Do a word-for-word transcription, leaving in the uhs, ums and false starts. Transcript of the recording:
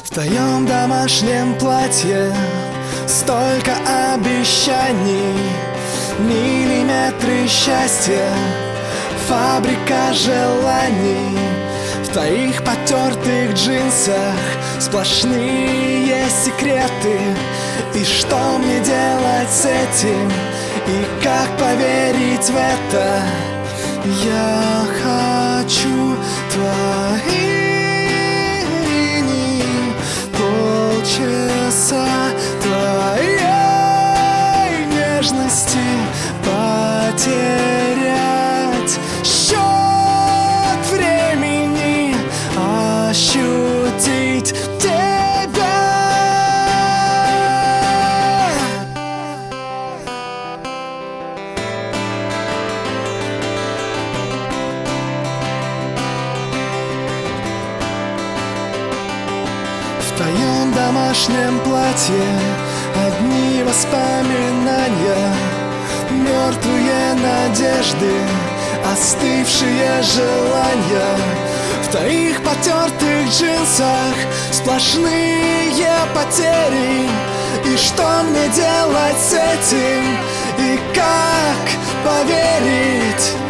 В твоем домашнем платье столько обещаний, миллиметры счастья, фабрика желаний. В твоих потертых джинсах сплошные секреты. И что мне делать с этим? И как поверить в это? Я хочу твои полчаса твоей нежности, потерять счет времени, ощутить тебя. В твоем домашнем платье одни воспоминания, мертвые надежды, остывшие желания. В твоих потертых джинсах сплошные потери. И что мне делать с этим? И как поверить?